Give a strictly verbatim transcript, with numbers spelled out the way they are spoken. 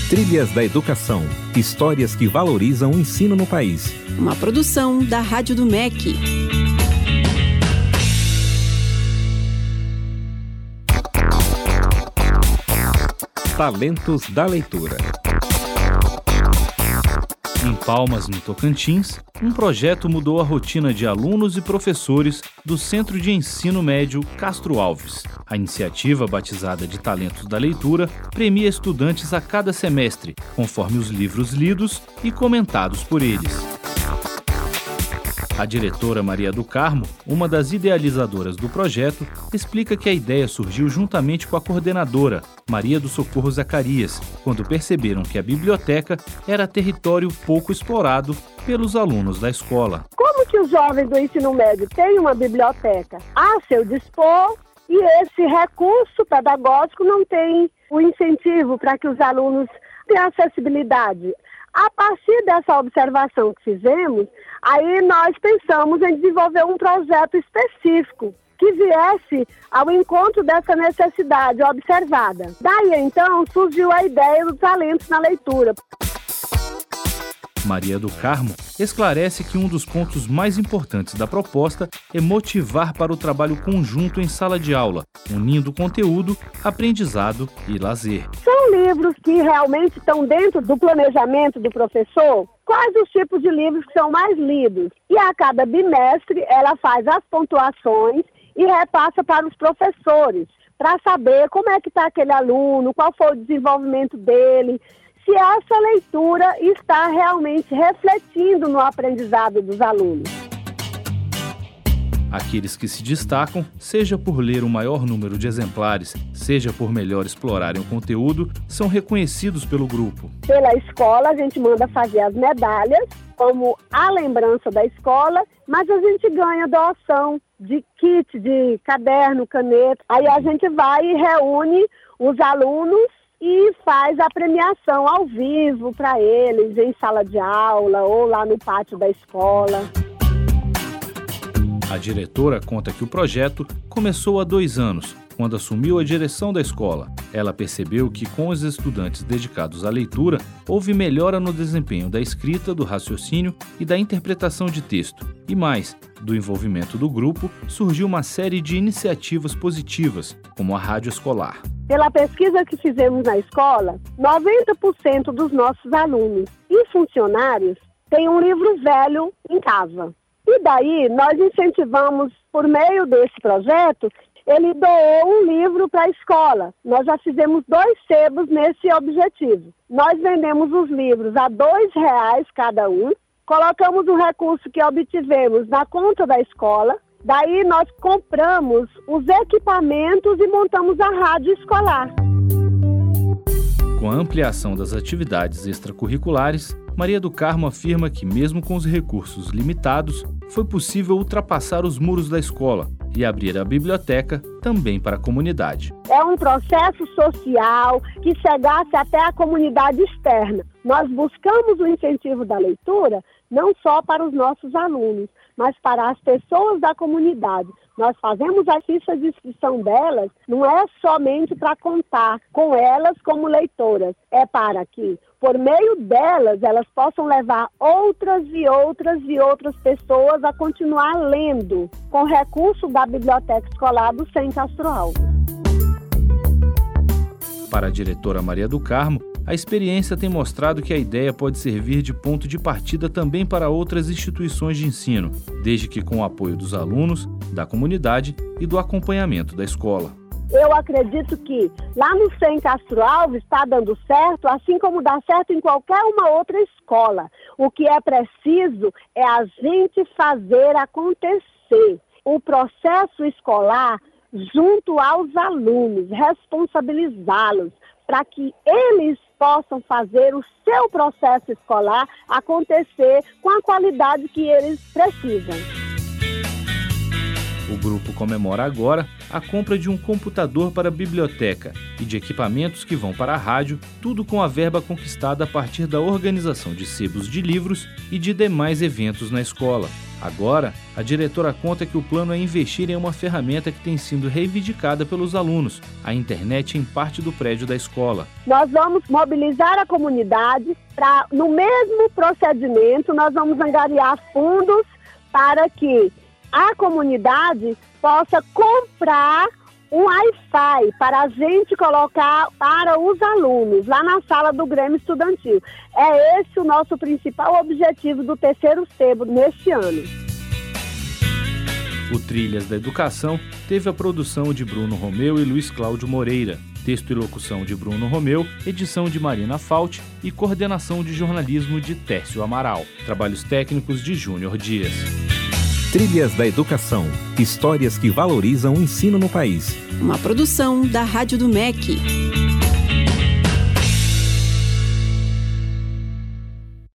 Trilhas da Educação. Histórias que valorizam o ensino no país. Uma produção da Rádio do M E C. Talentos da Leitura. Em Palmas, no Tocantins, um projeto mudou a rotina de alunos e professores do Centro de Ensino Médio Castro Alves. A iniciativa, batizada de Talentos da Leitura, premia estudantes a cada semestre, conforme os livros lidos e comentados por eles. A diretora Maria do Carmo, uma das idealizadoras do projeto, explica que a ideia surgiu juntamente com a coordenadora, Maria do Socorro Zacarias, quando perceberam que a biblioteca era território pouco explorado pelos alunos da escola. Como que os jovens do ensino médio têm uma biblioteca a seu dispor e esse recurso pedagógico não tem o incentivo para que os alunos tenham acessibilidade? A partir dessa observação que fizemos, aí nós pensamos em desenvolver um projeto específico que viesse ao encontro dessa necessidade observada. Daí, então, surgiu a ideia do Talentos na Leitura. Maria do Carmo esclarece que um dos pontos mais importantes da proposta é motivar para o trabalho conjunto em sala de aula, unindo conteúdo, aprendizado e lazer. São livros que realmente estão dentro do planejamento do professor? Quais os tipos de livros que são mais lidos? E a cada bimestre ela faz as pontuações e repassa para os professores, para saber como é que está aquele aluno, qual foi o desenvolvimento dele, se essa leitura está realmente refletindo no aprendizado dos alunos. Aqueles que se destacam, seja por ler o maior número de exemplares, seja por melhor explorarem o conteúdo, são reconhecidos pelo grupo. Pela escola, a gente manda fazer as medalhas, como a lembrança da escola, mas a gente ganha doação de kit, de caderno, caneta. Aí a gente vai e reúne os alunos e faz a premiação ao vivo para eles, em sala de aula ou lá no pátio da escola. A diretora conta que o projeto começou há dois anos, quando assumiu a direção da escola. Ela percebeu que com os estudantes dedicados à leitura, houve melhora no desempenho da escrita, do raciocínio e da interpretação de texto. E mais, do envolvimento do grupo, surgiu uma série de iniciativas positivas, como a rádio escolar. Pela pesquisa que fizemos na escola, noventa por cento dos nossos alunos e funcionários têm um livro velho em casa. E daí, nós incentivamos, por meio desse projeto, ele doou um livro para a escola. Nós já fizemos dois sebos nesse objetivo. Nós vendemos os livros a dois reais cada um, colocamos o recurso que obtivemos na conta da escola, daí nós compramos os equipamentos e montamos a rádio escolar. Com a ampliação das atividades extracurriculares, Maria do Carmo afirma que, mesmo com os recursos limitados, foi possível ultrapassar os muros da escola e abrir a biblioteca também para a comunidade. É um processo social que chegasse até a comunidade externa. Nós buscamos o incentivo da leitura não só para os nossos alunos, mas para as pessoas da comunidade. Nós fazemos a ficha de inscrição delas, não é somente para contar com elas como leitoras, é para que, por meio delas, elas possam levar outras e outras e outras pessoas a continuar lendo, com recurso da Biblioteca Escolar do C E M Castro Alves. Para a diretora Maria do Carmo, a experiência tem mostrado que a ideia pode servir de ponto de partida também para outras instituições de ensino, desde que com o apoio dos alunos, da comunidade e do acompanhamento da escola. Eu acredito que lá no C E M Castro Alves está dando certo, assim como dá certo em qualquer uma outra escola. O que é preciso é a gente fazer acontecer o processo escolar junto aos alunos, responsabilizá-los, para que eles possam fazer o seu processo escolar acontecer com a qualidade que eles precisam. O grupo comemora agora a compra de um computador para a biblioteca e de equipamentos que vão para a rádio, tudo com a verba conquistada a partir da organização de sebos de livros e de demais eventos na escola. Agora, a diretora conta que o plano é investir em uma ferramenta que tem sido reivindicada pelos alunos, a internet em parte do prédio da escola. Nós vamos mobilizar a comunidade para, no mesmo procedimento, nós vamos angariar fundos para que a comunidade possa comprar um Wi-Fi para a gente colocar para os alunos lá na sala do Grêmio Estudantil. É esse o nosso principal objetivo do terceiro sebo neste ano. O Trilhas da Educação teve a produção de Bruno Romeu e Luiz Cláudio Moreira, texto e locução de Bruno Romeu, edição de Marina Fauti e coordenação de jornalismo de Tércio Amaral. Trabalhos técnicos de Júnior Dias. Trilhas da Educação. Histórias que valorizam o ensino no país. Uma produção da Rádio do M E C.